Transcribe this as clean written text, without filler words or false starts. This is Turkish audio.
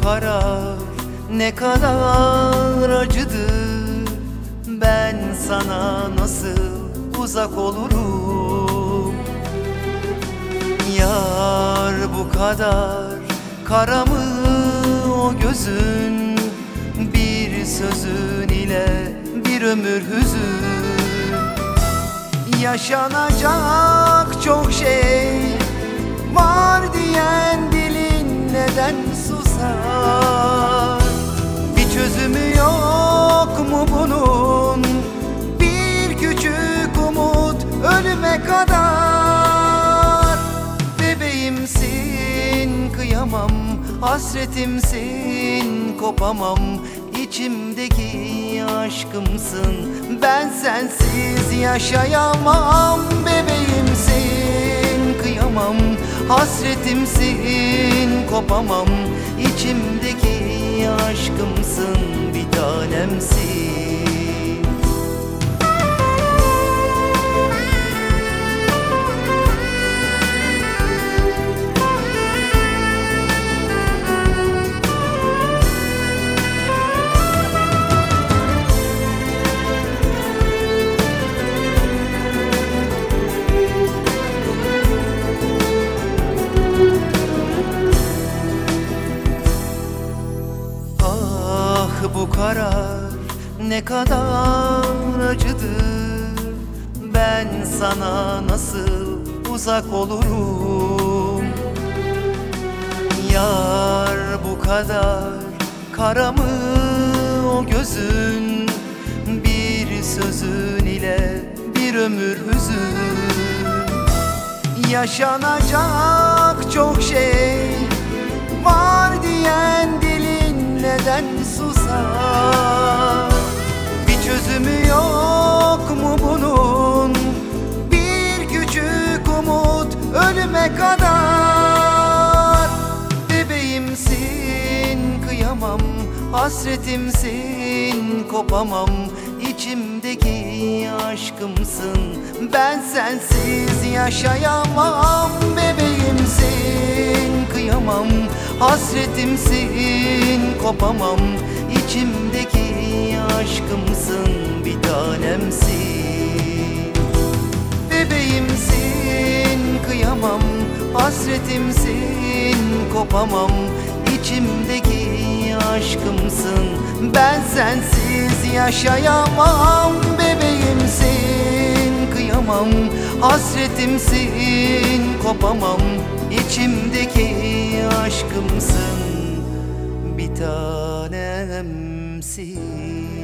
karar ne kadar acıdır. Ben sana nasıl uzak olurum? Yar bu kadar kara mı o gözün? Bir sözün ile bir ömür hüzün. Yaşanacak çok şey var diyen dilin neden susar? Bir çözümü yok mu bunun? Bir küçük umut ölüme kadar. Bebeğimsin, kıyamam, hasretimsin, kopamam. İçimdeki aşkımsın, ben sensiz yaşayamam. Bebeğimsin, kıyamam, hasretimsin, kopamam. İçimdeki aşkımsın, bir tanemsin. Bu karar ne kadar acıdır. Ben sana nasıl uzak olurum? Yar bu kadar kara mı o gözün? Bir sözün ile bir ömür hüzün. Yaşanacak çok şey var diyen dilin neden susar? Bir çözümü yok mu bunun? Bir küçük umut ölüme kadar. Bebeğimsin, kıyamam, hasretimsin, kopamam. İçimdeki aşkımsın, ben sensiz yaşayamam. Bebeğimsin, kıyamam, hasretimsin, kopamam. İçimdeki aşkımsın, bir tanemsin. Bebeğimsin, kıyamam, hasretimsin, kopamam. İçimdeki aşkımsın, ben sensiz yaşayamam. Bebeğimsin, kıyamam, hasretimsin, kopamam. İçimdeki aşkımsın, bir tanemsin.